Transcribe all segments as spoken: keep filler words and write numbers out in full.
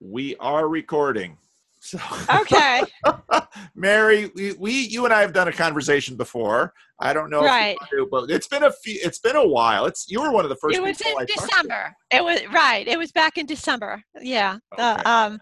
We are recording. So okay. Mary, we, we, you and I have done a conversation before. I don't know Right. if you want to, but it's been a few, it's been a while. It's, you were one of the first It was people in I talked to. December. It was right. It was back in December. Yeah. The Okay. um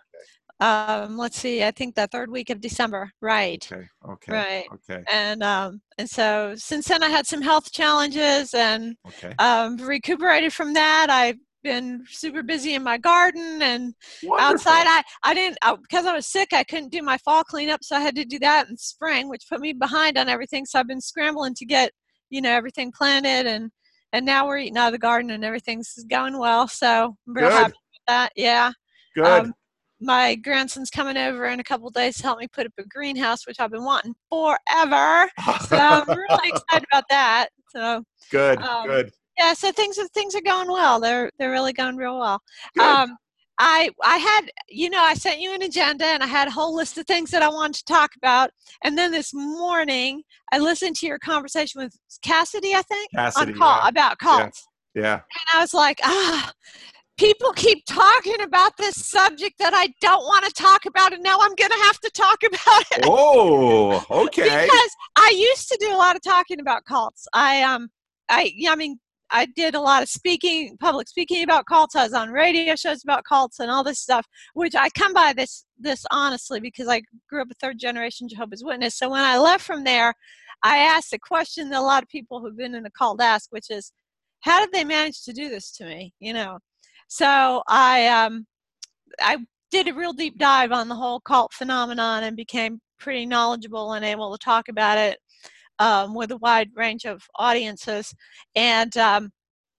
um let's see, I think the third week of December. Right. Okay. Okay. Right. Okay. And um and so since then I had some health challenges and Okay. um recuperated from that. I've been super busy in my garden and Wonderful. outside. I I didn't I, because I was sick, I couldn't do my fall cleanup, so I had to do that in spring, which put me behind on everything. So I've been scrambling to get, you know, everything planted, and and now we're eating out of the garden and everything's going well. So I'm real Good. happy with that. Yeah. Good. Um, my grandson's coming over in a couple of days to help me put up a greenhouse, which I've been wanting forever. So I'm really excited about that. So Good. um, Good. yeah, so things are things are going well. They're they're really going real well. Good. Um, I I had, you know, I sent you an agenda and I had a whole list of things that I wanted to talk about. And then this morning I listened to your conversation with Cassidy, I think, Cassidy, on call yeah. about cults. Yeah. Yeah. And I was like, ah, people keep talking about this subject that I don't want to talk about, and now I'm going to have to talk about it. Oh, okay. Because I used to do a lot of talking about cults. I um I yeah, I mean I did a lot of speaking, public speaking about cults. I was on radio shows about cults and all this stuff, which I come by this this honestly because I grew up a third generation Jehovah's Witness. So when I left from there, I asked a question that a lot of people who've been in a cult ask, which is, how did they manage to do this to me? You know. So I um I did a real deep dive on the whole cult phenomenon and became pretty knowledgeable and able to talk about it um, with a wide range of audiences. And um,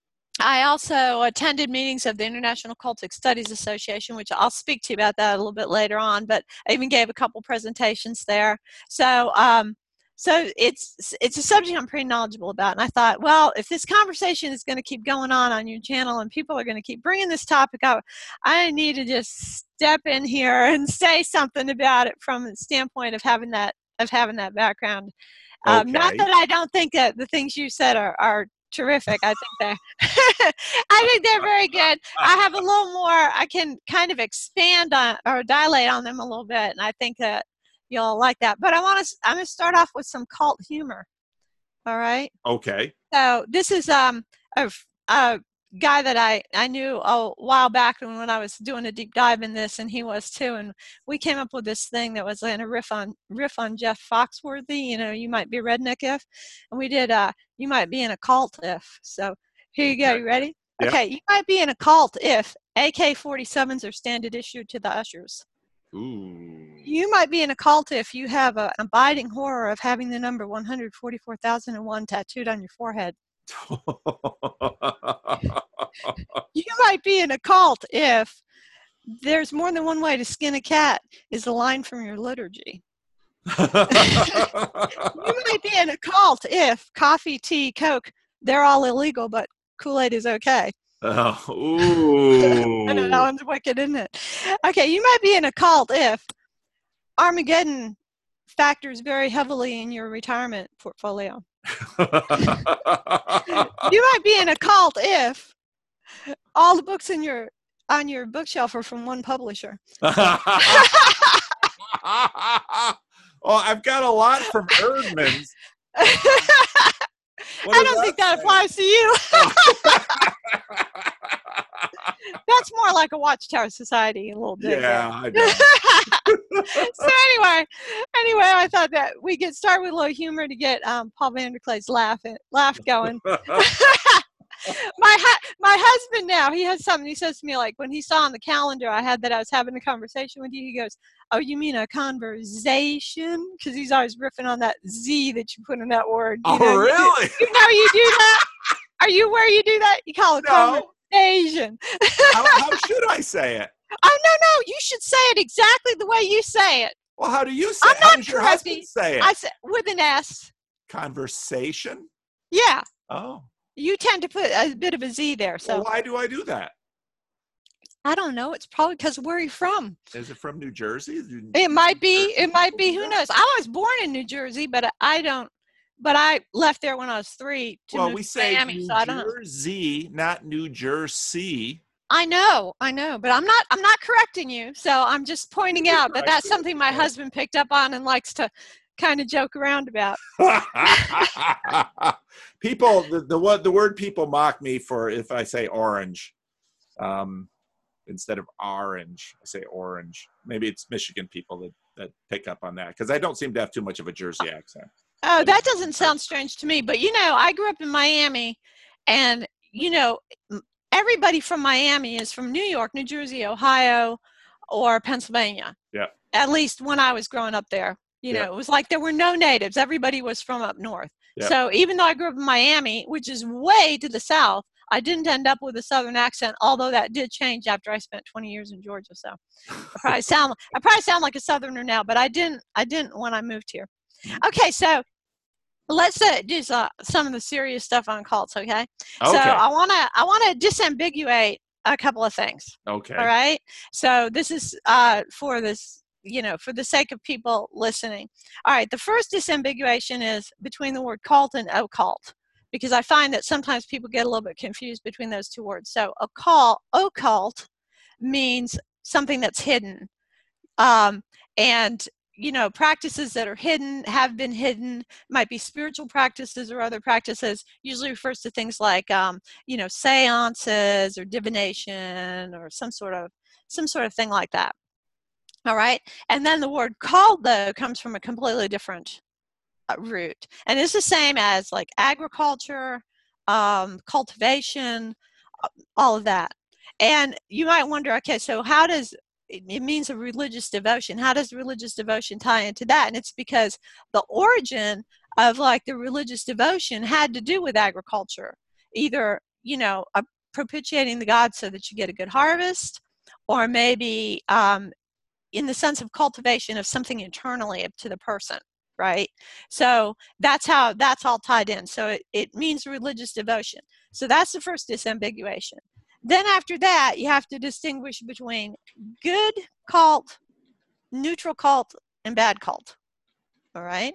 I also attended meetings of the International Cultic Studies Association, which I'll speak to you about that a little bit later on, but I even gave a couple presentations there. So um, so it's it's a subject I'm pretty knowledgeable about. And I thought, well, if this conversation is going to keep going on on your channel and people are going to keep bringing this topic up, I need to just step in here and say something about it from the standpoint of having that of having that background. Um, Okay. Not that I don't think that the things you said are, are terrific. I think they're I think they're very good. I have a little more, I can kind of expand on or dilate on them a little bit, and I think that you'll like that. But I want to I'm going to start off with some cult humor. All right? Okay. So this is um a, a guy that I, I knew a while back when I was doing a deep dive in this, and he was too, and we came up with this thing that was in a riff on riff on Jeff Foxworthy, you know, you might be a redneck if, and we did uh you might be in a cult if. So here you go. You ready? Yeah. Okay, you might be in a cult if A K forty-sevens are standard issue to the ushers. Ooh. You might be in a cult if you have an abiding horror of having the number one hundred forty-four thousand one tattooed on your forehead. You might be in a cult if there's more than one way to skin a cat is a line from your liturgy. You might be in a cult if coffee, tea, Coke, they're all illegal, but Kool-Aid is okay. Oh, ooh. I know, that one's wicked, isn't it? Okay, you might be in a cult if Armageddon factors very heavily in your retirement portfolio. You might be in a cult if all the books in your on your bookshelf are from one publisher. Oh, I've got a lot from Erdman's. I don't think that applies to you. That's more like a Watchtower Society, a little bit. Yeah, I know. So anyway, anyway, I thought that we could start with a little humor to get um, Paul Vanderklay's laugh laugh going. my hu- my husband now, he has something he says to me, like when he saw on the calendar I had that I was having a conversation with you, he goes, oh, you mean a conversation? Because he's always riffing on that Z that you put in that word. You Oh, know, really? You, do, you know you do that? Are you where you do that? You call it No. conversation. how, how should I say it? Oh, no, no. You should say it exactly the way you say it. Well, how do you say I'm it? How not does your correcting. husband say it? I say with an S. Conversation? Yeah. Oh. You tend to put a bit of a Z there. So Well, why do I do that? I don't know. It's probably because where are you from? Is it from New Jersey? It might be. It might be. Who knows? I was born in New Jersey, but I don't. But I left there when I was three to Well, move we to say Miami, New so I don't know. Jersey, not New Jersey. I know, I know, but I'm not I'm not correcting you. So I'm just pointing out that that's something my husband picked up on and likes to kind of joke around about. People, the, the what the word people mock me for if I say orange. Um, instead of orange, I say orange. Maybe it's Michigan people that, that pick up on that because I don't seem to have too much of a Jersey accent. Oh, that doesn't sound strange to me. But, you know, I grew up in Miami, and, you know, everybody from Miami is from New York, New Jersey, Ohio, or Pennsylvania. Yeah. At least when I was growing up there. You know, yeah. It was like there were no natives. Everybody was from up north. Yeah. So even though I grew up in Miami, which is way to the south, I didn't end up with a southern accent, although that did change after I spent twenty years in Georgia. So I probably sound I probably sound like a southerner now, but I didn't I didn't when I moved here. Okay, so let's uh, do uh, some of the serious stuff on cults, okay? okay. So I want to I want to disambiguate a couple of things. Okay. All right? So this is uh, for this, you know, for the sake of people listening. All right, the first disambiguation is between the word cult and occult, because I find that sometimes people get a little bit confused between those two words. So occult, occult means something that's hidden. Um, and you know, practices that are hidden, have been hidden, might be spiritual practices or other practices, usually refers to things like, um, you know, seances or divination or some sort of, some sort of thing like that. All right. And then the word cult, though, comes from a completely different uh, root. And it's the same as like agriculture, um, cultivation, all of that. And you might wonder, okay, so how does it means a religious devotion. How does religious devotion tie into that? And it's because the origin of like the religious devotion had to do with agriculture, either, you know, uh, propitiating the gods so that you get a good harvest, or maybe um, in the sense of cultivation of something internally up to the person, right? So that's how that's all tied in. So it, it means religious devotion. So that's the first disambiguation. Then after that, you have to distinguish between good cult, neutral cult, and bad cult. All right?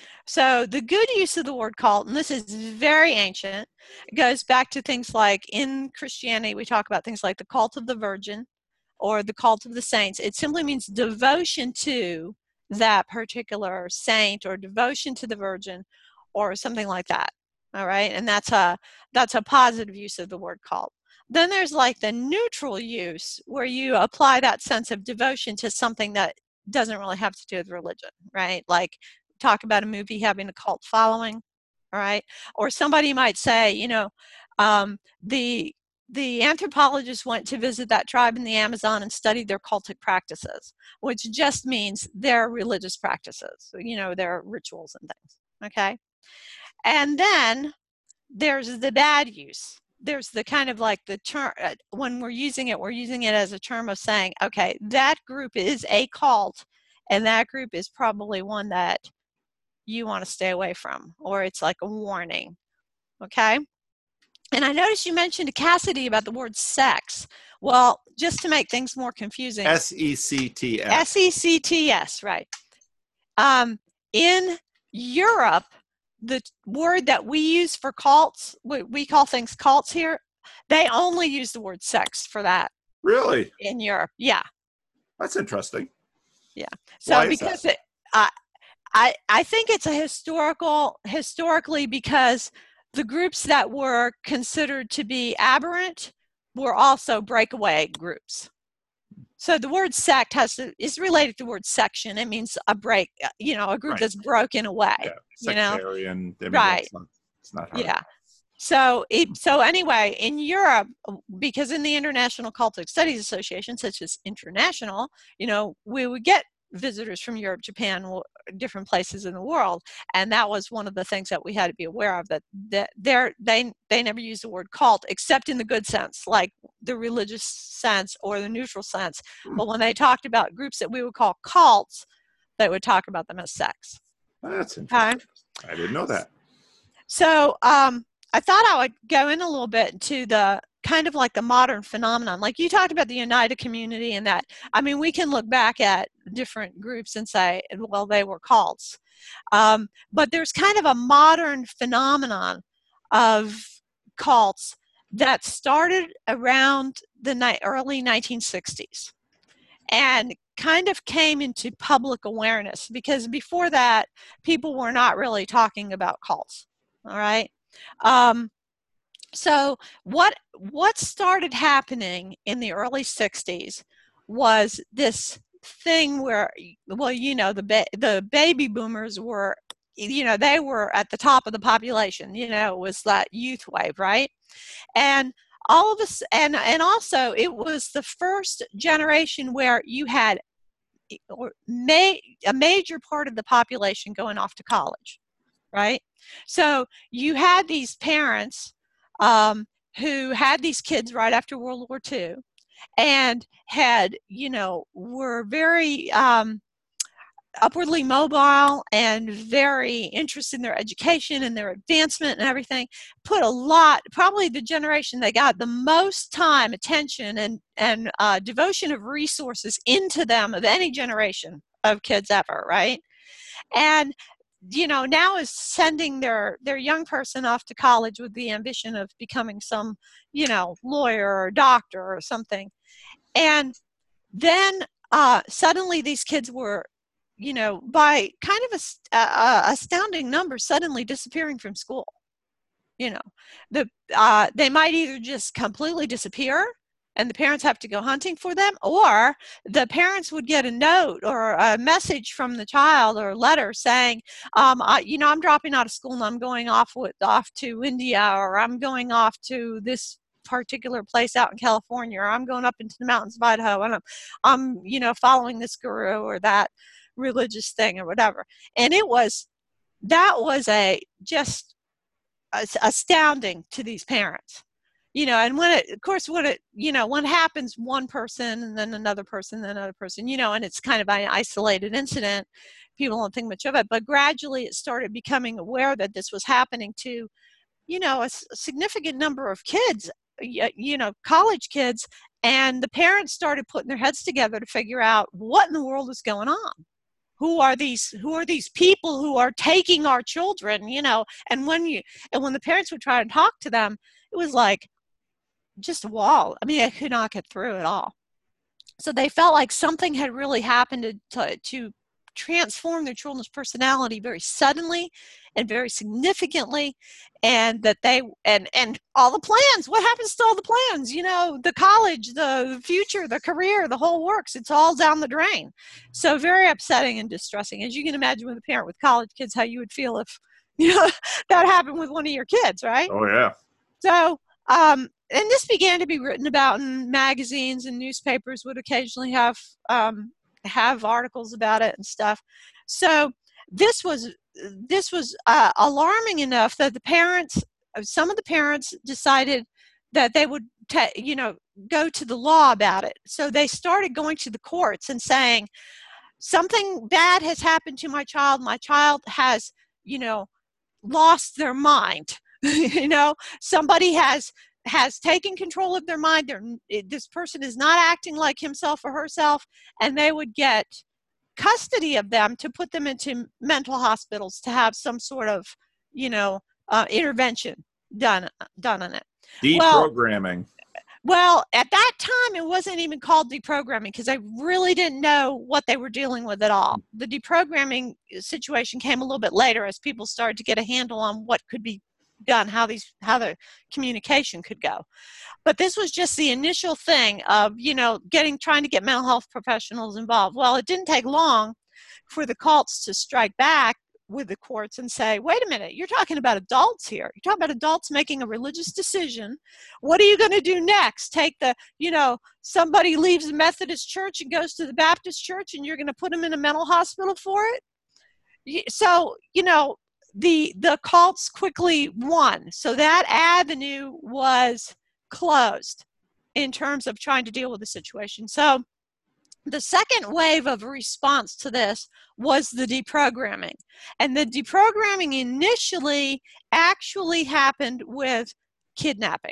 So the good use of the word cult, and this is very ancient, it goes back to things like in Christianity, we talk about things like the cult of the Virgin or the cult of the saints. It simply means devotion to that particular saint or devotion to the Virgin or something like that. All right? And that's a, that's a positive use of the word cult. Then there's like the neutral use where you apply that sense of devotion to something that doesn't really have to do with religion, right? Like talk about a movie having a cult following, all right? Or somebody might say, you know, um, the the anthropologist went to visit that tribe in the Amazon and studied their cultic practices, which just means their religious practices, you know, their rituals and things, okay? And then there's the bad use. There's the kind of like the term, when we're using it, we're using it as a term of saying, okay, that group is a cult, and that group is probably one that you want to stay away from, or it's like a warning, okay? And I noticed you mentioned to Cassidy about the word sex. Well, just to make things more confusing. S E C T S. S E C T S, right. Um, in Europe, the word that we use for cults, we, we call things cults here, they only use the word sex for that. Really? In Europe, yeah. That's interesting. Yeah. So Why because it, uh, I I think it's a historical, historically because the groups that were considered to be aberrant were also breakaway groups. So the word sect has to, is related to the word section. It means a break, you know, a group right. that's broken away. Yeah, sectarian. You know? Right. It's not, it's not hard. Yeah. So it, so anyway, in Europe, because in the International Cultic Studies Association, such as international, you know, we would get visitors from Europe, Japan, different places in the world, and that was one of the things that we had to be aware of, that that they they they never use the word cult except in the good sense, like the religious sense or the neutral sense. But when they talked about groups that we would call cults, they would talk about them as sects. That's interesting. Okay? I didn't know that. So um, I thought I would go in a little bit into the kind of like the modern phenomenon. Like you talked about the Oneida community and that, I mean, we can look back at different groups and say, well, they were cults. Um, but there's kind of a modern phenomenon of cults that started around the ni- early nineteen sixties, and kind of came into public awareness, because before that, people were not really talking about cults. All right. Um, so what what started happening in the early sixties was this thing where, well, you know, the ba- the baby boomers were, you know, they were at the top of the population. You know, it was that youth wave, right? And all of us, and and also it was the first generation where you had or may, a major part of the population going off to college, right? So you had these parents um, who had these kids right after World War Two, and had, you know, were very um, upwardly mobile and very interested in their education and their advancement and everything. Put a lot, probably the generation that got the most time, attention, and and uh, devotion of resources into them of any generation of kids ever, right? And you know, now is sending their their young person off to college with the ambition of becoming some, you know, lawyer or doctor or something. And then uh, suddenly these kids were, you know, by kind of a, uh, astounding numbers, suddenly disappearing from school. You know, the uh, they might either just completely disappear and the parents have to go hunting for them, or the parents would get a note or a message from the child or a letter saying, um, I, you know, I'm dropping out of school and I'm going off with, off to India, or I'm going off to this particular place out in California, or I'm going up into the mountains of Idaho, and I'm, I'm, you know, following this guru or that religious thing or whatever. And it was, that was a just astounding to these parents. You know, and when it, of course, when it, you know, when it happens, one person and then another person, then another person, you know, and it's kind of an isolated incident, people don't think much of it. But gradually it started becoming aware that this was happening to, you know, a, a significant number of kids, you know, college kids. And the parents started putting their heads together to figure out what in the world is going on. Who are these, who are these people who are taking our children, you know? And when you, and when the parents would try to talk to them, it was like, just a wall. I mean, I could not get through at all. So they felt like something had really happened to, to, to transform their children's personality very suddenly and very significantly, and that they, and and all the plans, what happens to all the plans, you know, the college, the future, the career, the whole works, it's all down the drain. So very upsetting and distressing, as you can imagine with a parent with college kids, how you would feel if, you know, that happened with one of your kids, right? Oh yeah. So um and this began to be written about in magazines, and newspapers would occasionally have um, have articles about it and stuff. So this was this was uh, alarming enough that the parents, some of the parents, decided that they would, ta- you know, go to the law about it. So they started going to the courts and saying, something bad has happened to my child. My child has, you know, lost their mind. You know, somebody has has taken control of their mind. They're, this person is not acting like himself or herself, and they would get custody of them to put them into mental hospitals to have some sort of, you know, uh, intervention done done on it. Deprogramming. Well, well, at that time, it wasn't even called deprogramming, because I really didn't know what they were dealing with at all. The deprogramming situation came a little bit later as people started to get a handle on what could be done, how these, how the communication could go. But this was just the initial thing of, you know, getting, trying to get mental health professionals involved. Well, it didn't take long for the cults to strike back with the courts and say, wait a minute, you're talking about adults here. You're talking about adults making a religious decision. What are you going to do next? Take the, you know, somebody leaves the Methodist church and goes to the Baptist church, and you're going to put them in a mental hospital for it? So, you know, the the cults quickly won. So that avenue was closed in terms of trying to deal with the situation. So the second wave of response to this was the deprogramming. And the deprogramming initially actually happened with kidnapping.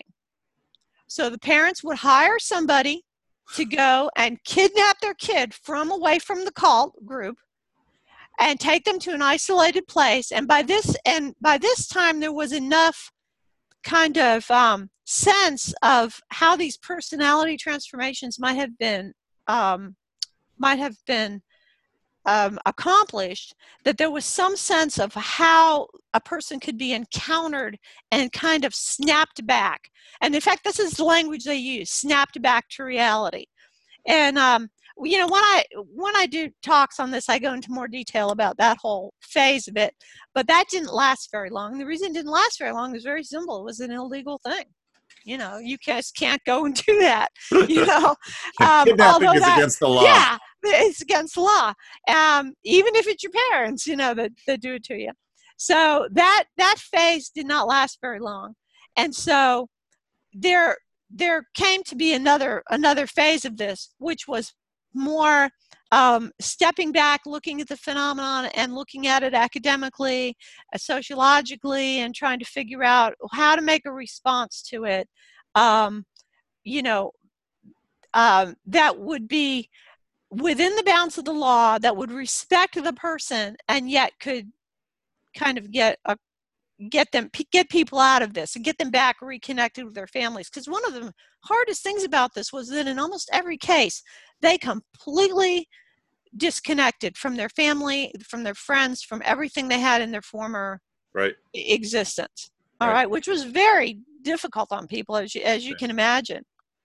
So the parents would hire somebody to go and kidnap their kid from away from the cult group and take them to an isolated place. And by this, and by this time, there was enough kind of um, sense of how these personality transformations might have been um, might have been um, accomplished, that there was some sense of how a person could be encountered and kind of snapped back. And in fact, this is the language they use, snapped back to reality. And um, you know, when I when I do talks on this, I go into more detail about that whole phase of it. But that didn't last very long. The reason it didn't last very long is very simple. It was an illegal thing. You know, you guys can't go and do that. You know, um, kidnapping is that, against the law. Yeah, it's against the law. Um, even if it's your parents, you know, that, that do it to you. So that that phase did not last very long. And so there there came to be another another phase of this, which was more um, stepping back, looking at the phenomenon and looking at it academically, uh, sociologically, and trying to figure out how to make a response to it. Um, you know, um, that would be within the bounds of the law, that would respect the person, and yet could kind of get a get them get people out of this and get them back reconnected with their families. Because one of the hardest things about this was that in almost every case, they completely disconnected from their family, from their friends, from everything they had in their former right. existence. All right. right, which was very difficult on people, as you, as you right. can imagine.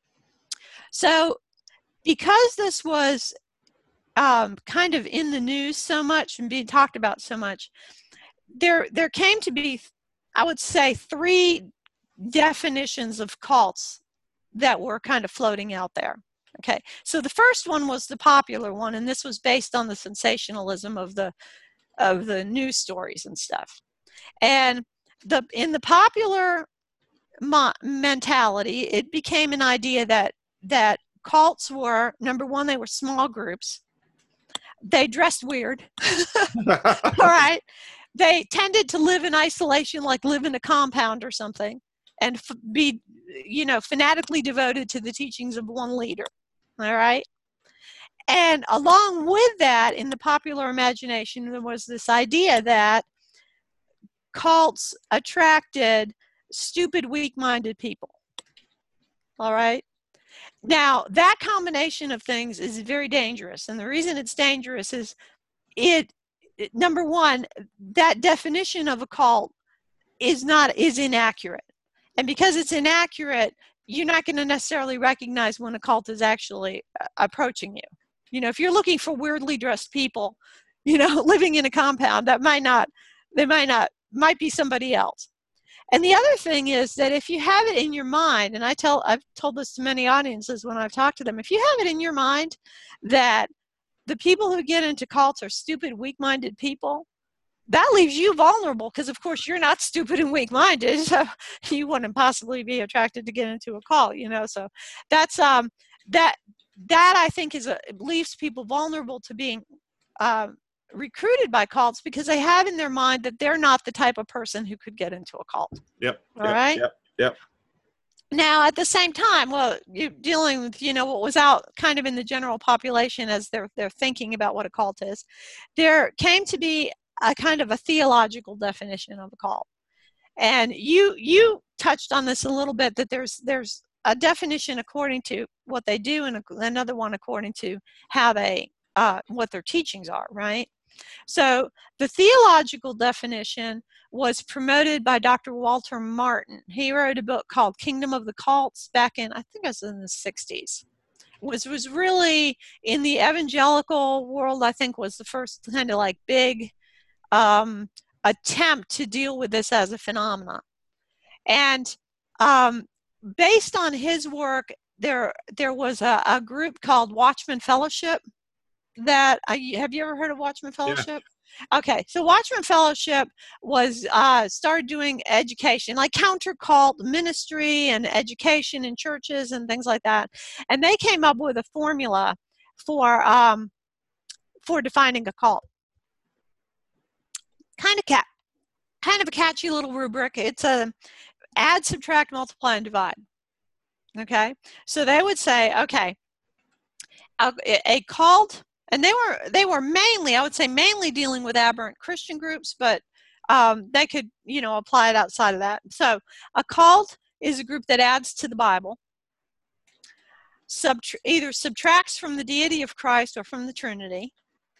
So because this was um, kind of in the news so much and being talked about so much, there there came to be, I would say, three definitions of cults that were kind of floating out there. Okay, so the first one was the popular one, and this was based on the sensationalism of the of the news stories and stuff. And the in the popular mo- mentality, it became an idea that that cults were, number one, they were small groups. They dressed weird. All right. They tended to live in isolation, like live in a compound or something, and f- be, you know, fanatically devoted to the teachings of one leader. All right. And along with that, in the popular imagination, there was this idea that cults attracted stupid, weak-minded people. All right. Now, that combination of things is very dangerous. And the reason it's dangerous is it, it number one, that definition of a cult is not is inaccurate. And because it's inaccurate, you're not going to necessarily recognize when a cult is actually uh, approaching you. You know, if you're looking for weirdly dressed people, you know, living in a compound, that might not, they might not, might be somebody else. And the other thing is that if you have it in your mind, and I tell, I've told this to many audiences when I've talked to them, if you have it in your mind that the people who get into cults are stupid, weak-minded people, that leaves you vulnerable because, of course, you're not stupid and weak-minded, so you wouldn't possibly be attracted to get into a cult, you know. So that's um that that I think is a, leaves people vulnerable to being uh, recruited by cults because they have in their mind that they're not the type of person who could get into a cult. Yep. All yep, right. Yep. Yep. Now, at the same time, well, you're dealing with, you know, what was out kind of in the general population as they're they're thinking about what a cult is. There came to be a kind of a theological definition of a cult, and you you touched on this a little bit, that there's there's a definition according to what they do, and another one according to how they uh, what their teachings are, right? So the theological definition was promoted by Doctor Walter Martin. He wrote a book called Kingdom of the Cults back in, I think it was in the sixties. Was was really in the evangelical world, I think, was the first kind of like big um, attempt to deal with this as a phenomenon. And um, based on his work, there there was a, a group called Watchman Fellowship. That uh, have you ever heard of Watchman Fellowship? Yeah. Okay, so Watchman Fellowship was uh, started doing education, like counter cult ministry and education in churches and things like that, and they came up with a formula for um, for defining a cult. Kind of cat, kind of a catchy little rubric. It's a add, subtract, multiply, and divide. Okay, so they would say, okay, a, a cult. And they were they were mainly, I would say, mainly dealing with aberrant Christian groups, but um, they could, you know, apply it outside of that. So a cult is a group that adds to the Bible, subtra- either subtracts from the deity of Christ or from the Trinity,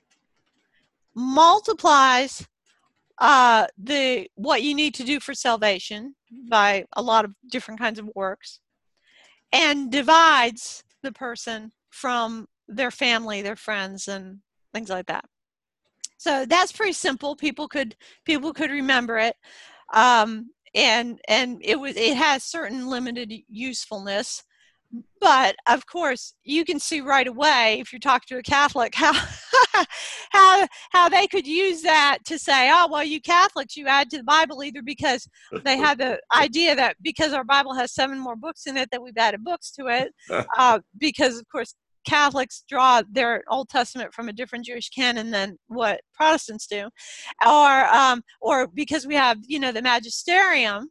multiplies uh, the what you need to do for salvation by a lot of different kinds of works, and divides the person from their family, their friends, and things like that. So that's pretty simple. People could people could remember it, um, and and it was it has certain limited usefulness. But of course, you can see right away if you talk to a Catholic how how how they could use that to say, oh well, you Catholics, you add to the Bible either because they have the idea that because our Bible has seven more books in it that we've added books to it, uh, because of course Catholics draw their Old Testament from a different Jewish canon than what Protestants do, or um, or because we have you know the Magisterium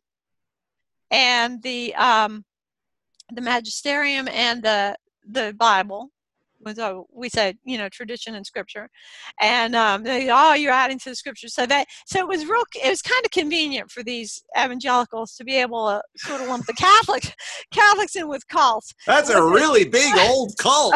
and the um, the Magisterium and the the Bible. So we said, you know, tradition and scripture, and um, they, oh, you're adding to the scripture. So that, so it was real. It was kind of convenient for these evangelicals to be able to sort of lump the Catholics, Catholics in with cults. That's a really big old cult.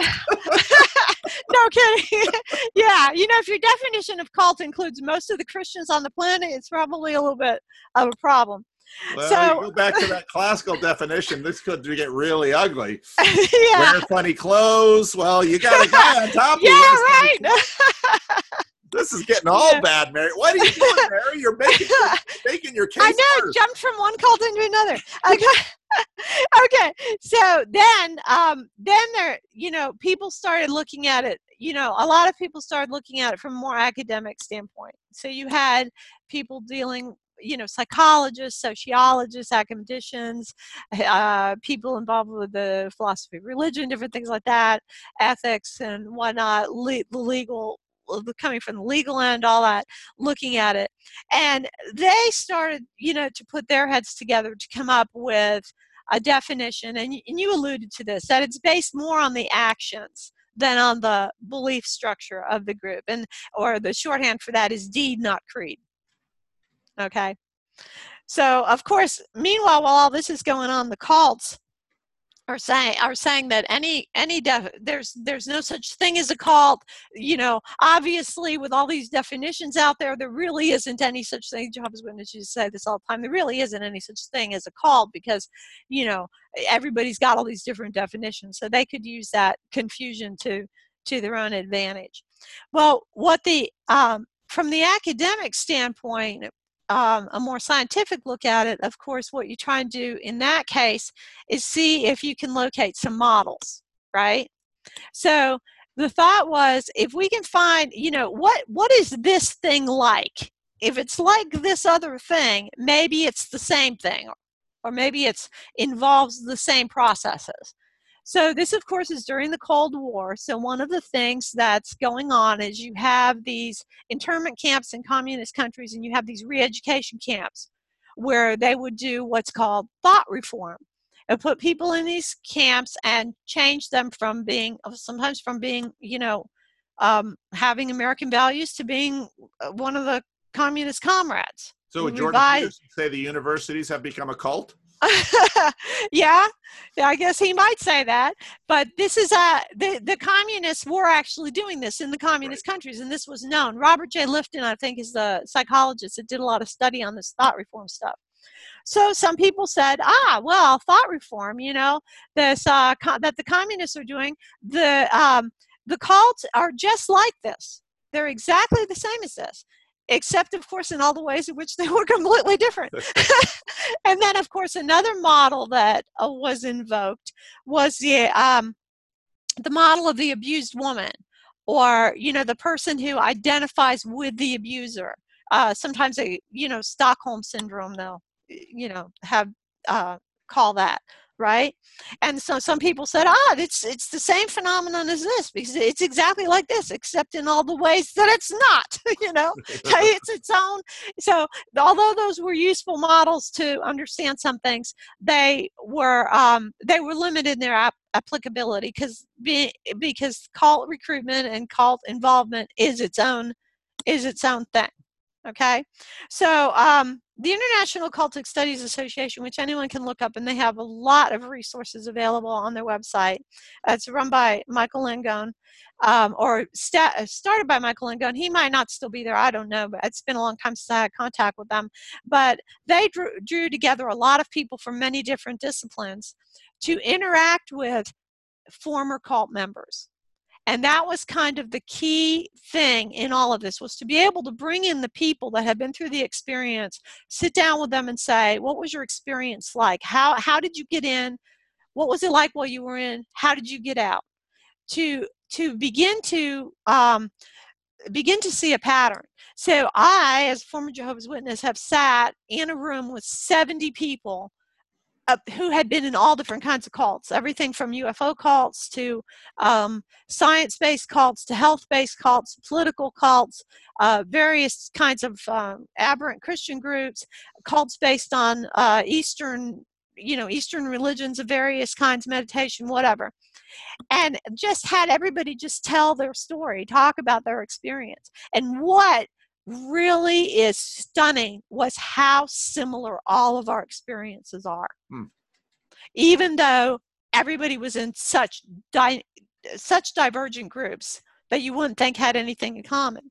No kidding. Yeah, you know, if your definition of cult includes most of the Christians on the planet, it's probably a little bit of a problem. Well, so, you go back to that classical definition. This could get really ugly. Yeah. Wear funny clothes. Well, you got a guy on top of you. Yeah, right. This is getting all Yeah. bad, Mary. What are you doing, Mary? You're making, making your case I know, worse. jumped from one cult into another. Okay. Okay. So then, um, then there, you know, people started looking at it, you know, a lot of people started looking at it from a more academic standpoint. So you had people dealing, you know, psychologists, sociologists, academicians, uh, people involved with the philosophy of religion, different things like that, ethics and whatnot, le- the legal, coming from the legal end, all that, looking at it. And they started, you know, to put their heads together to come up with a definition. And, and you alluded to this, that it's based more on the actions than on the belief structure of the group. And, or the shorthand for that is deed, not creed. Okay. So, of course, meanwhile, while all this is going on, the cults are saying are saying that any any def, there's there's no such thing as a cult. You know, obviously, with all these definitions out there, there really isn't any such thing. Jehovah's Witnesses say this all the time. There really isn't any such thing as a cult because, you know, everybody's got all these different definitions, so they could use that confusion to to their own advantage. Well, what the um, from the academic standpoint. Um, a more scientific look at it, of course, what you try and do in that case is see if you can locate some models, right? So the thought was, if we can find, you know, what what is this thing like? If it's like this other thing, maybe it's the same thing, or maybe it's involves the same processes. So this, of course, is during the Cold War. So one of the things that's going on is you have these internment camps in communist countries, and you have these re-education camps where they would do what's called thought reform and put people in these camps and change them from being, sometimes from being, you know, um, having American values to being one of the communist comrades. So would Jordan Peterson say the universities have become a cult? yeah, yeah, I guess he might say that. But this is uh, the the communists were actually doing this in the communist right. countries, and this was known. Robert J. Lifton, I think, is the psychologist that did a lot of study on this thought reform stuff. So some people said, ah, well, thought reform, you know, this uh, co- that the communists are doing, the um, the cults are just like this. They're exactly the same as this, except, of course, in all the ways in which they were completely different. And then, of course, another model that uh, was invoked was the um, the model of the abused woman, or, you know, the person who identifies with the abuser. Uh, sometimes they, you know, Stockholm syndrome, they'll, you know, have uh, call that. Right. And so some people said, ah, it's it's the same phenomenon as this, because it's exactly like this, except in all the ways that it's not, you know, it's its own. So although those were useful models to understand some things, they were um, they were limited in their ap- applicability because be, because cult recruitment and cult involvement is its own is its own thing. Okay, so um, the International Cultic Studies Association, which anyone can look up, and they have a lot of resources available on their website. Uh, it's run by Michael Langone, um, or sta- started by Michael Langone. He might not still be there, I don't know, but it's been a long time since I had contact with them. But they drew, drew together a lot of people from many different disciplines to interact with former cult members. And that was kind of the key thing in all of this, was to be able to bring in the people that had been through the experience, sit down with them and say, what was your experience like? How, how did you get in? What was it like while you were in? How did you get out? To, to begin to um, begin to see a pattern. So I, as a former Jehovah's Witness, have sat in a room with seventy people Uh, who had been in all different kinds of cults, everything from U F O cults to um, science-based cults to health-based cults, political cults, uh, various kinds of um, aberrant Christian groups, cults based on uh, Eastern, you know, Eastern religions of various kinds, meditation, whatever. And just had everybody just tell their story, talk about their experience. And what really is stunning was how similar all of our experiences are. Hmm. Even though everybody was in such di- such divergent groups that you wouldn't think had anything in common.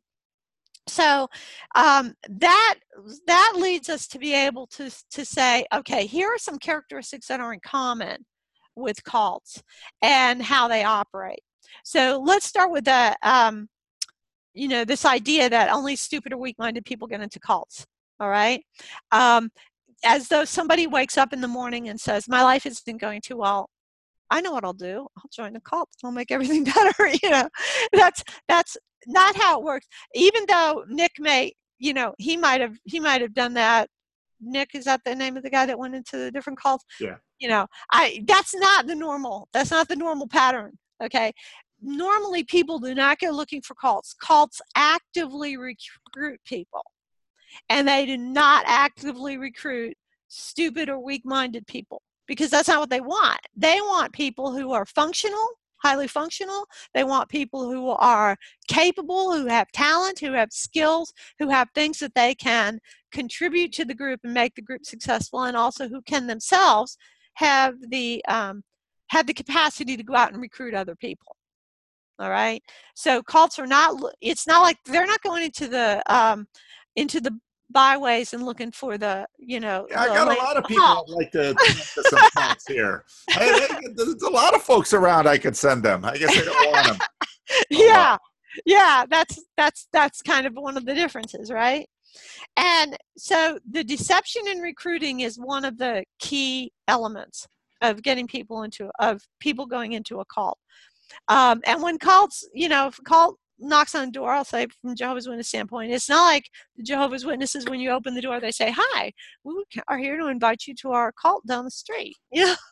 So um, that that leads us to be able to to say, okay, here are some characteristics that are in common with cults and how they operate. So let's start with the um, you know, this idea that only stupid or weak-minded people get into cults. All right. Um, as though somebody wakes up in the morning and says, my life isn't going too well. I know what I'll do. I'll join a cult. I'll make everything better. You know, that's that's not how it works. Even though Nick may, you know, he might have he might have done that. Nick, is that the name of the guy that went into the different cults? Yeah. You know, I that's not the normal. That's not the normal pattern. Okay. Normally, people do not go looking for cults. Cults actively recruit people, and they do not actively recruit stupid or weak-minded people, because that's not what they want. They want people who are functional, highly functional. They want people who are capable, who have talent, who have skills, who have things that they can contribute to the group and make the group successful, and also who can themselves have the um, have the capacity to go out and recruit other people. All right. So cults are not, it's not like they're not going into the, um, into the byways and looking for the, you know, yeah, I the got a lot of people that like to to some cults here. Hey, there's a lot of folks around I could send them. I guess I don't want them. Oh, yeah. wow. Yeah. That's, that's, that's kind of one of the differences, right? And so the deception in recruiting is one of the key elements of getting people into, of people going into a cult. Um, and when cults, you know, if a cult knocks on the door, I'll say from Jehovah's Witness standpoint, it's not like the Jehovah's Witnesses, when you open the door, they say, hi, we are here to invite you to our cult down the street. You know?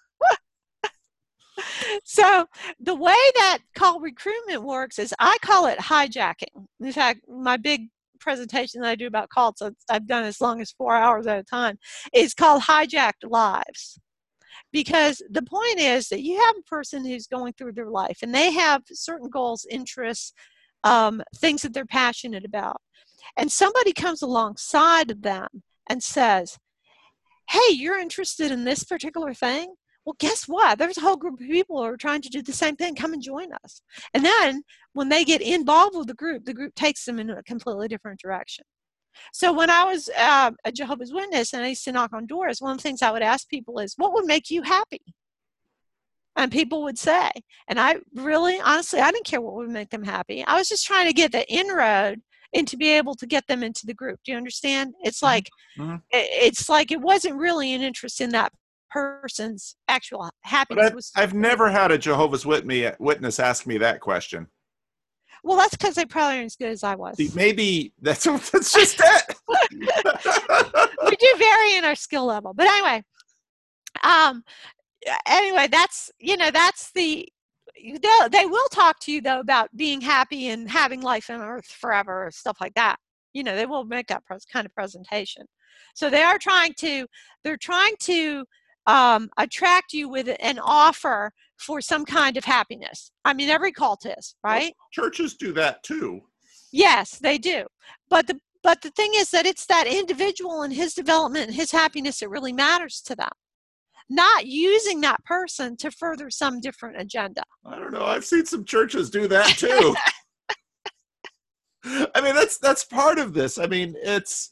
So the way that cult recruitment works is, I call it hijacking. In fact, my big presentation that I do about cults, I've done as long as four hours at a time, is called Hijacked Lives. Because the point is that you have a person who's going through their life, and they have certain goals, interests, um, things that they're passionate about. And somebody comes alongside of them and says, hey, you're interested in this particular thing? Well, guess what? There's a whole group of people who are trying to do the same thing. Come and join us. And then when they get involved with the group, the group takes them in a completely different direction. So when I was uh, a Jehovah's Witness and I used to knock on doors, one of the things I would ask people is, what would make you happy? And people would say, and I really, honestly, I didn't care what would make them happy. I was just trying to get the inroad and to be able to get them into the group. Do you understand? It's like, mm-hmm. it's like it wasn't really an interest in that person's actual happiness. But I've, I've never had a Jehovah's Witness ask me that question. Well, that's because they probably aren't as good as I was. See, maybe that's that's just it. We do vary in our skill level, but anyway, um, anyway, that's you know that's the they will talk to you though about being happy and having life on earth forever or stuff like that. You know, they will make that kind of presentation. So they are trying to they're trying to um, attract you with an offer for some kind of happiness. I mean, every cult is, right? Well, churches do that too. Yes, they do. But the But the thing is that it's that individual and his development and his happiness that really matters to them, not using that person to further some different agenda. I don't know. I've seen some churches do that too. I mean, that's that's part of this. I mean, it's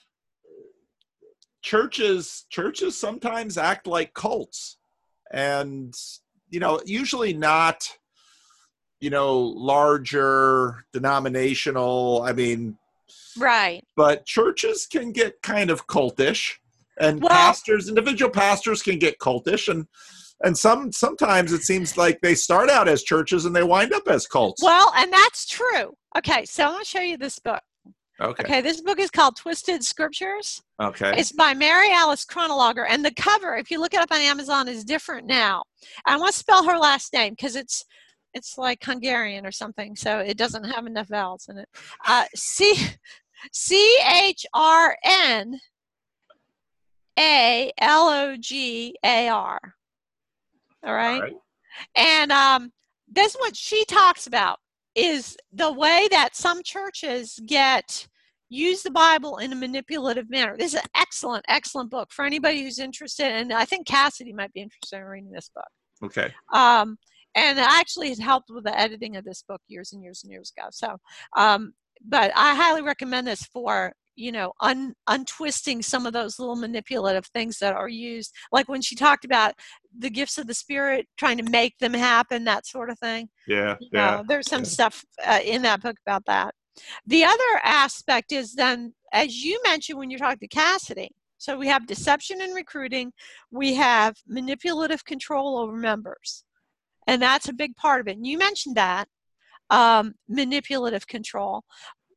churches. Churches sometimes act like cults, and you know, usually not, you know, larger denominational. I mean, right. But churches can get kind of cultish, and Well, pastors, individual pastors, can get cultish, and and some sometimes it seems like they start out as churches and they wind up as cults. Well, and that's true. Okay, so I want to show you this book. Okay. Okay, this book is called Twisted Scriptures. Okay. It's by Mary Alice Chronologer, and the cover, if you look it up on Amazon, is different now. I want to spell her last name because it's it's like Hungarian or something, so it doesn't have enough vowels in it. Uh, C C H R N A L O G A R. All right. All right. And um, this is what she talks about, is the way that some churches get use the Bible in a manipulative manner. This is an excellent, excellent book for anybody who's interested. And I think Cassidy might be interested in reading this book. Okay. Um, and I actually had helped with the editing of this book years and years and years ago. So, um, but I highly recommend this for, you know, un, untwisting some of those little manipulative things that are used. Like when she talked about the gifts of the Spirit, trying to make them happen, that sort of thing. Yeah. You Yeah. know, there's some yeah. stuff uh, in that book about that. The other aspect is then, as you mentioned when you're talking to Cassidy, so we have deception and recruiting, we have manipulative control over members, and that's a big part of it. And you mentioned that, um, manipulative control.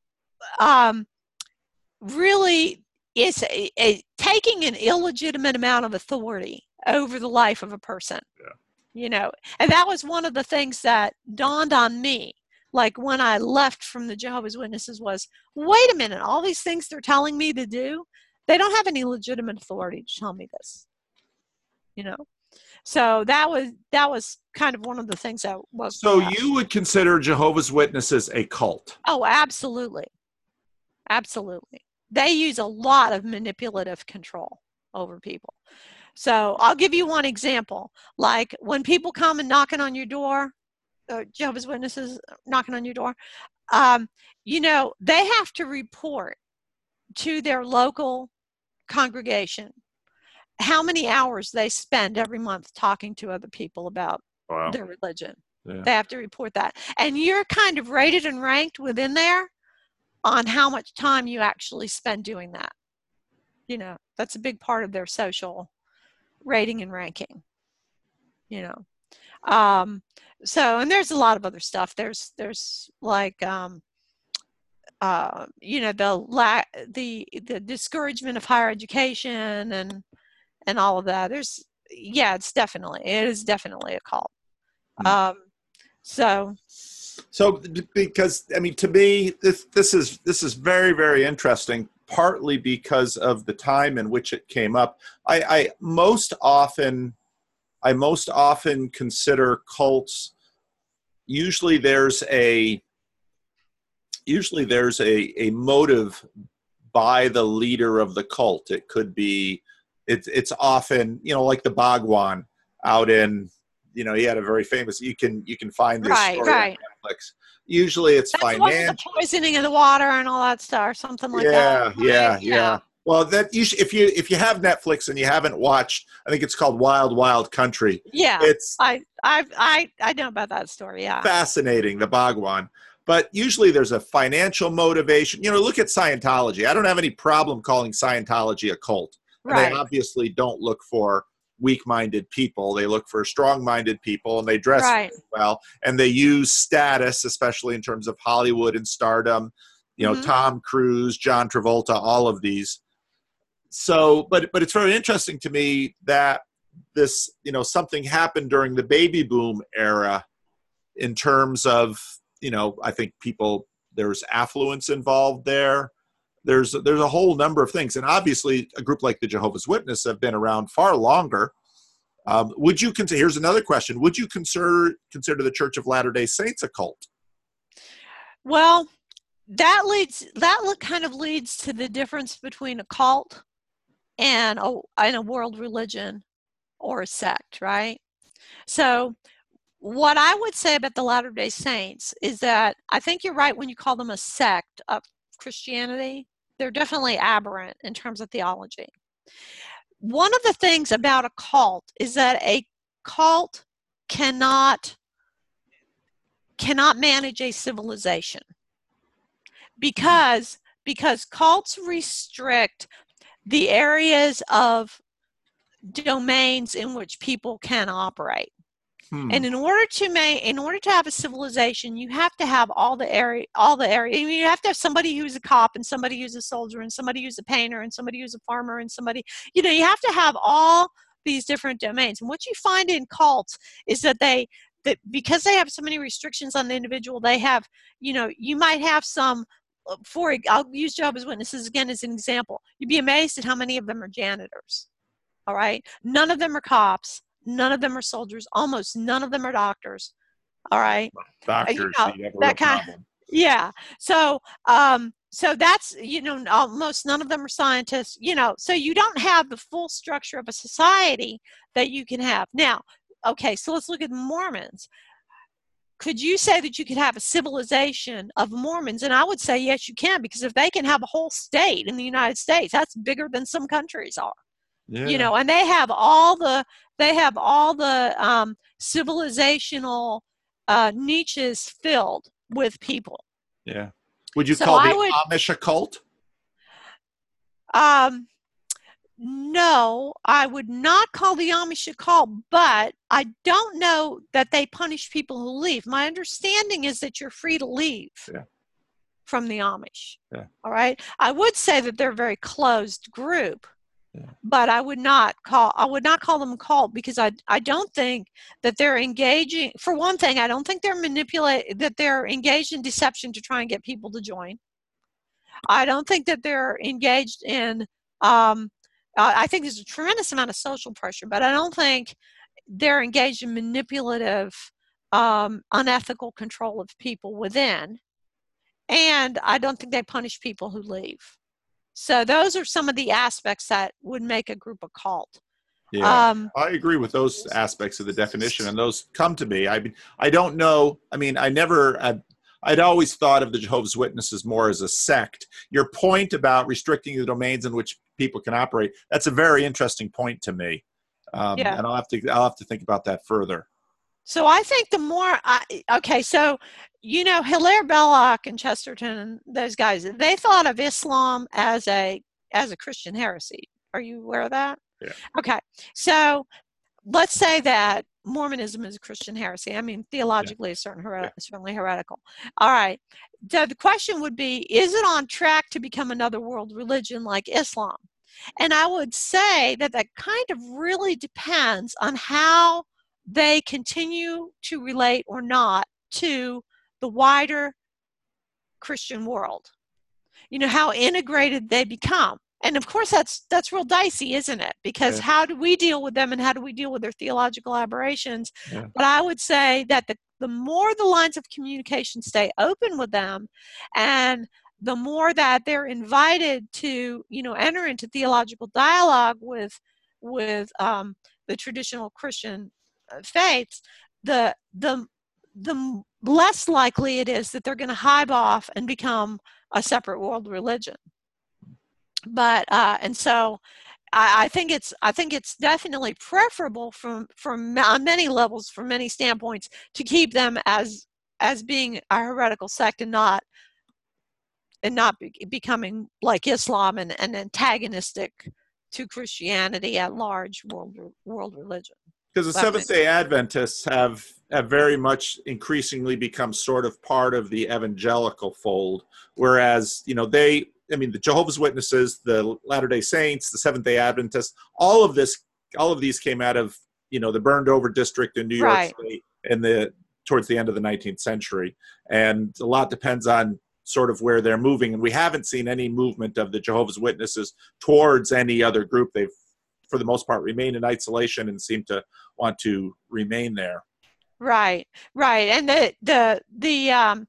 Um, really is a, a, taking an illegitimate amount of authority over the life of a person. Yeah. You know, and that was one of the things that dawned on me, like when I left from the Jehovah's Witnesses, was, wait a minute, all these things they're telling me to do, they don't have any legitimate authority to tell me this. You know, so that was that was kind of one of the things that was. So you would consider Jehovah's Witnesses a cult? Oh, absolutely. Absolutely. They use a lot of manipulative control over people. So I'll give you one example. Like when people come and knocking on your door, uh, Jehovah's Witnesses knocking on your door, um, you know, they have to report to their local congregation how many hours they spend every month talking to other people about Wow. their religion. Yeah. They have to report that. And you're kind of rated and ranked within there on how much time you actually spend doing that. You know, that's a big part of their social rating and ranking, you know. Um, so, and there's a lot of other stuff. There's, there's like, um, uh, you know, the, la- the, the discouragement of higher education and, and all of that. There's, yeah, it's definitely, it is definitely a cult. Hmm. Um, so, So, because I mean, to me, this this is this is very, very interesting. Partly because of the time in which it came up. I, I most often, I most often consider cults. Usually, there's a usually there's a a motive by the leader of the cult. It could be, it's it's often, you know, like the Bhagwan out in. You know, he had a very famous. You can you can find this right, story right. on Netflix. Usually, it's That's financial. the poisoning of the water and all that stuff, or something like yeah, that. Yeah, Right? yeah, yeah. Well, that you should, if you if you have Netflix and you haven't watched, I think it's called Wild Wild Country. Yeah, It's I I I I know about that story. Yeah, fascinating, the Bhagwan. But usually, there's a financial motivation. You know, look at Scientology. I don't have any problem calling Scientology a cult. And right. They obviously don't look for weak-minded people. They look for strong-minded people, and they dress Right. well, and they use status, especially in terms of Hollywood and stardom. You know, Mhm. Tom Cruise, John Travolta, all of these. So, but but it's very interesting to me that this, you know, something happened during the baby boom era in terms of, you know, I think people, there's affluence involved there. There's there's a whole number of things, and obviously a group like the Jehovah's Witnesses have been around far longer. Um, would you consider? Here's another question: would you consider consider the Church of Latter-day Saints a cult? Well, that leads that look kind of leads to the difference between a cult and a, and a world religion or a sect, right? So what I would say about the Latter-day Saints is that I think you're right when you call them a sect of Christianity. They're definitely aberrant in terms of theology. One of the things about a cult is that a cult cannot cannot manage a civilization because because cults restrict the areas of domains in which people can operate. Hmm. And in order to make, in order to have a civilization, you have to have all the area, all the area. You have to have somebody who's a cop, and somebody who's a soldier, and somebody who's a painter, and somebody who's a farmer, and somebody, you know, you have to have all these different domains. And what you find in cults is that they, that because they have so many restrictions on the individual, they have, you know, you might have some. For I'll use Jehovah's Witnesses again as an example. You'd be amazed at how many of them are janitors. All right, none of them are cops. None of them are soldiers. Almost none of them are doctors. All right. Doctors, you know, you have a that real kind problem. Of, yeah. So, um, so that's, you know, almost none of them are scientists, you know, so you don't have the full structure of a society that you can have. Now, okay, so let's look at Mormons. Could you say that you could have a civilization of Mormons? And I would say, yes, you can, because if they can have a whole state in the United States, that's bigger than some countries are. Yeah. You know, and they have all the they have all the um, civilizational uh, niches filled with people. Yeah. Would you so call I the would, Amish a cult? Um, no, I would not call the Amish a cult, but I don't know that they punish people who leave. My understanding is that you're free to leave. Yeah. From the Amish. Yeah. All right. I would say that they're a very closed group. Yeah. But I would not call I would not call them a cult, because I I don't think that they're engaging. For one thing, I don't think they're manipulate that they're engaged in deception to try and get people to join. I don't think that they're engaged in. Um, uh, I think there's a tremendous amount of social pressure, but I don't think they're engaged in manipulative, um, unethical control of people within. And I don't think they punish people who leave. So those are some of the aspects that would make a group a cult. Yeah, um, I agree with those aspects of the definition, and those come to me. I mean, I don't know. I mean, I never, I'd, I'd always thought of the Jehovah's Witnesses more as a sect. Your point about restricting the domains in which people can operate, that's a very interesting point to me. Um, yeah. And I'll have to, I'll have to think about that further. So I think the more, I, okay, so, you know, Hilaire Belloc and Chesterton and those guys, they thought of Islam as a as a Christian heresy. Are you aware of that? Yeah. Okay, so let's say that Mormonism is a Christian heresy. I mean, theologically, yeah. it's certain her- yeah. certainly heretical. All right, so the question would be, is it on track to become another world religion like Islam? And I would say that that kind of really depends on how they continue to relate or not to the wider Christian world. You know, how integrated they become. And of course, that's that's real dicey, isn't it? Because yeah. how do we deal with them, and how do we deal with their theological aberrations? Yeah. But I would say that the, the more the lines of communication stay open with them, and the more that they're invited to, you know, enter into theological dialogue with with um, the traditional Christian faiths, the the the less likely it is that they're going to hive off and become a separate world religion. But uh, and so I, I think it's I think it's definitely preferable from from on many levels, from many standpoints, to keep them as as being a heretical sect and not and not be, becoming like Islam and, and antagonistic to Christianity at large, world world religion. Because the Seventh-day Adventists have, have very much increasingly become sort of part of the evangelical fold, whereas, you know, they, I mean, the Jehovah's Witnesses, the Latter-day Saints, the Seventh-day Adventists, all of this, all of these came out of, you know, the burned over district in New York right. State in the, towards the end of the nineteenth century. And a lot depends on sort of where they're moving. And we haven't seen any movement of the Jehovah's Witnesses towards any other group. They've, for the most part, remain in isolation and seem to want to remain there. Right, right, and the the the um, the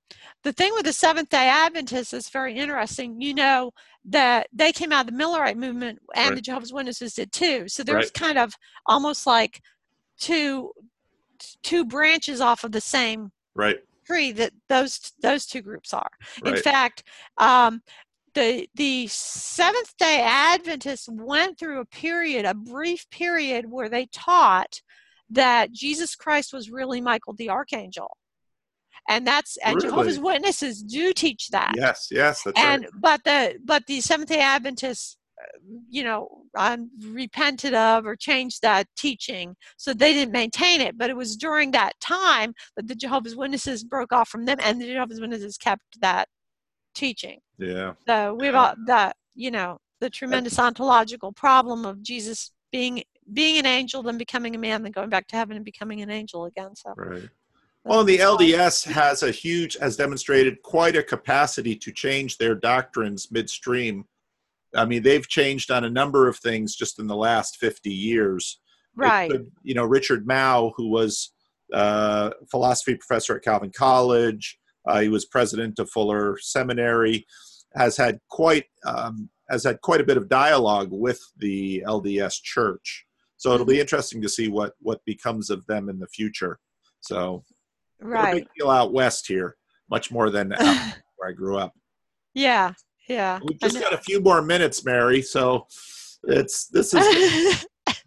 the thing with the Seventh-day Adventists is very interesting. You know that they came out of the Millerite movement, and Right. the Jehovah's Witnesses did too. So there's Right. kind of almost like two two branches off of the same Right. tree that those those two groups are. Right. In fact, um, the the Seventh-day Adventists went through a period, a brief period, where they taught that Jesus Christ was really Michael the Archangel. And that's and Really? Jehovah's Witnesses do teach that. Yes, yes, that's and right. but the but the Seventh-day Adventists, uh, you know, um, repented of or changed that teaching, so they didn't maintain it. But it was during that time that the Jehovah's Witnesses broke off from them, and the Jehovah's Witnesses kept that teaching. Yeah. So we've Yeah. got that, you know, the tremendous ontological problem of Jesus being being an angel, then becoming a man, then going back to heaven and becoming an angel again. So Right. Well, the L D S has a huge, has demonstrated quite a capacity to change their doctrines midstream. I mean, they've changed on a number of things just in the last fifty years. right. Could, you know, Richard Mao, who was uh, a philosophy professor at Calvin College, uh, he was president of Fuller Seminary, has had quite um, has had quite a bit of dialogue with the L D S Church. So it'll be interesting to see what what becomes of them in the future. So. Right. A big deal out west here, much more than out where I grew up. Yeah, yeah. We've just got a few more minutes, Mary. So it's this is.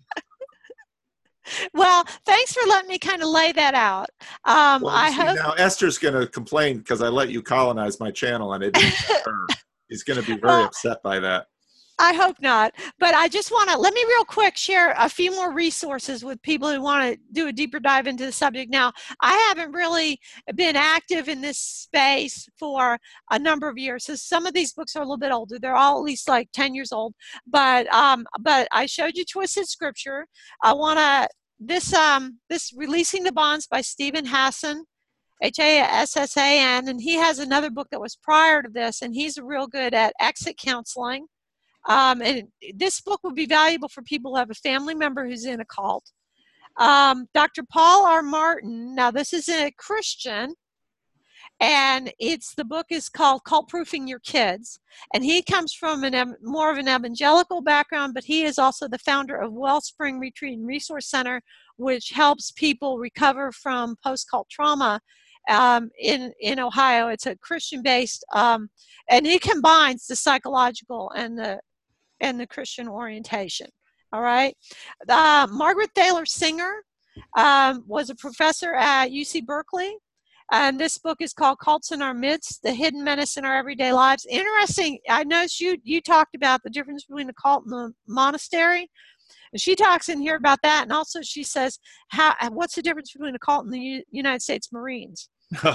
Well, thanks for letting me kind of lay that out. Um, Well, I see, hope now Esther's going to complain because I let you colonize my channel and it didn't affect her. He's going to be very Well, upset by that. I hope not. But I just want to let me real quick share a few more resources with people who want to do a deeper dive into the subject. Now, I haven't really been active in this space for a number of years. So some of these books are a little bit older. They're all at least like ten years old. But um, but I showed you Twisted Scripture. I want to this um this Releasing the Bonds by Stephen Hassan. H A S S A N, and he has another book that was prior to this, and he's real good at exit counseling. Um, and this book would be valuable for people who have a family member who's in a cult. Um, Doctor Paul R. Martin, now this is a Christian, and it's the book is called Cult Proofing Your Kids. And he comes from an more of an evangelical background, but he is also the founder of Wellspring Retreat and Resource Center, which helps people recover from post-cult trauma. Um, in, in Ohio. It's a Christian-based, um, and he combines the psychological and the and the Christian orientation. All right. Uh, Margaret Thaler Singer um, was a professor at U C Berkeley, and this book is called Cults in Our Midst: The Hidden Menace in Our Everyday Lives. Interesting. I noticed you you talked about the difference between a cult and a monastery. She talks in here about that, and also she says, "How? What's the difference between a cult and the U- United States Marines?"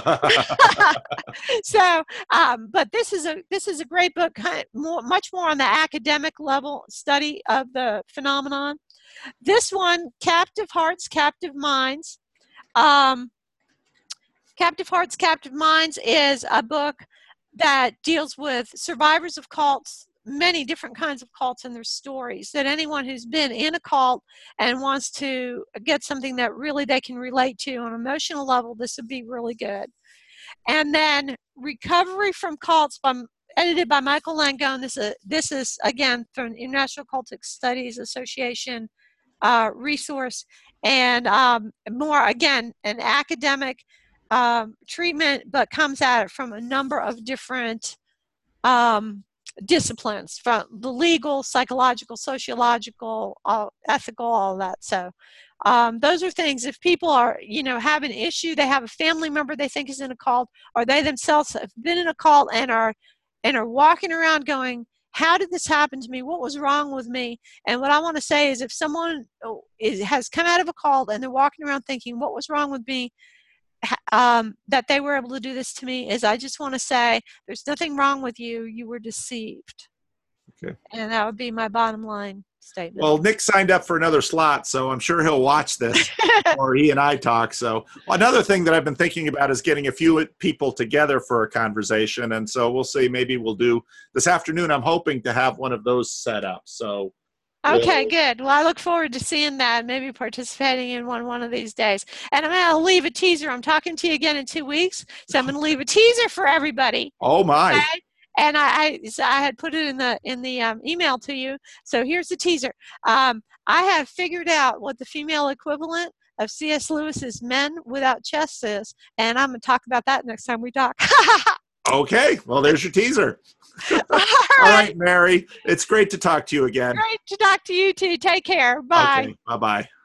So, um, but this is a this is a great book, kind of more, much more on the academic level study of the phenomenon. This one, Captive Hearts, Captive Minds. Um, Captive Hearts, Captive Minds is a book that deals with survivors of cults, many different kinds of cults and their stories, that anyone who's been in a cult and wants to get something that really they can relate to on an emotional level, this would be really good. And then Recovery from Cults, by, edited by Michael Langone. This is, this is, again, from International Cultic Studies Association uh, resource, and um, more, again, an academic um, treatment, but comes at it from a number of different um, disciplines, from the legal, psychological, sociological, uh, ethical, all of that. So um, those are things, if people are, you know, have an issue, they have a family member they think is in a cult, or they themselves have been in a cult and are and are walking around going, how did this happen to me? What was wrong with me? And what I want to say is, if someone is, has come out of a cult and they're walking around thinking, what was wrong with me? Um, that they were able to do this to me, is I just want to say there's nothing wrong with you. You were deceived. Okay. And that would be my bottom line statement. Well, Nick signed up for another slot, so I'm sure he'll watch this or he and I talk. So another thing that I've been thinking about is getting a few people together for a conversation. And so we'll see, maybe we'll do this afternoon. I'm hoping to have one of those set up. So Okay, good. Well, I look forward to seeing that, maybe participating in one one of these days. And I'm going to leave a teaser. I'm talking to you again in two weeks, so I'm going to leave a teaser for everybody. Oh my! Okay? And I, I, so I had put it in the in the um, email to you. So here's the teaser. Um, I have figured out what the female equivalent of C S Lewis's Men Without Chests is, and I'm going to talk about that next time we talk. Okay, well, there's your teaser. All right. All right, Mary. It's great to talk to you again. Great to talk to you too. Take care. Bye. Okay, bye-bye.